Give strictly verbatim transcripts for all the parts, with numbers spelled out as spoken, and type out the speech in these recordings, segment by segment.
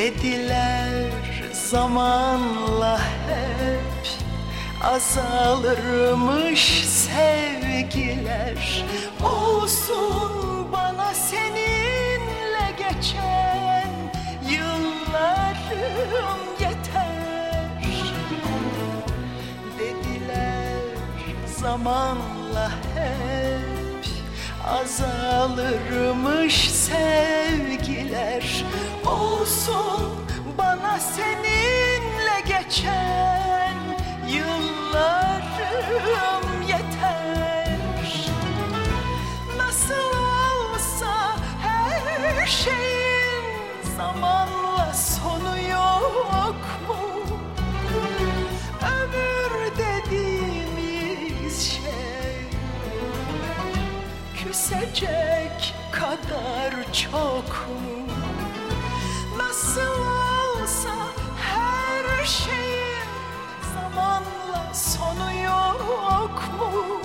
Dediler zamanla hep azalırmış sevgiler. Olsun bana seninle geçen yıllarım yeter. Dediler zamanla hep azalırmış sevgiler. Olsun bana seninle geçen yıllarım yeter. Nasıl olsa her şeyin zamanla sonu yok mu? Ömür dediğimiz şey küsecek kadar çok mu? Nasıl olsa her şeyin zamanla sonu yok mu?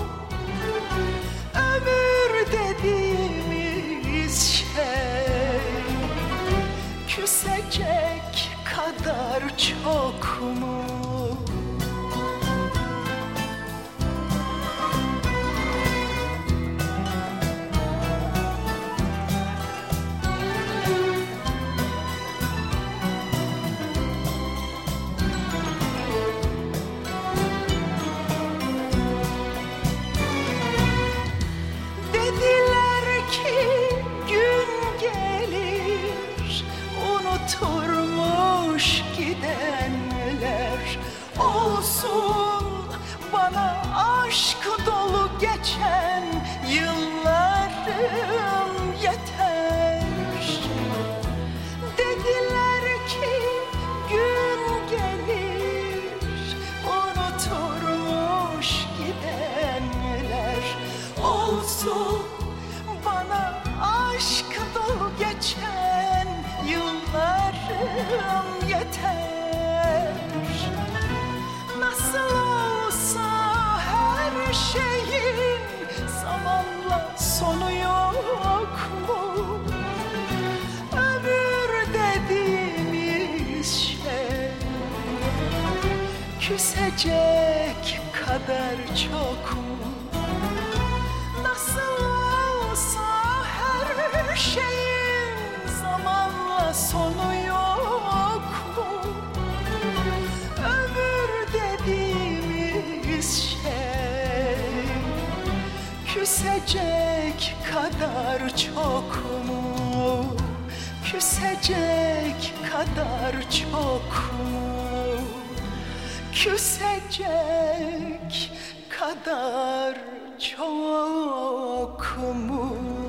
Ömür dediğimiz şey küsecek kadar çok mu? Unuturmuş gidenler. Olsun bana aşk dolu geçen yıllarım yeter. Dediler ki gün gelir unuturmuş gidenler. Olsun bana aşk dolu geçen yıllarım yeter. Nasıl olsa her şeyin zamanla sonu yok mu? Ömür dediğimiz şey küsecek kadar çok mu? Nasıl olsa her şeyin zamanla sonu yok mu? Ömür dediğimiz şey küsecek kadar çok mu? Küsecek kadar çok mu? Küsecek kadar çok mu?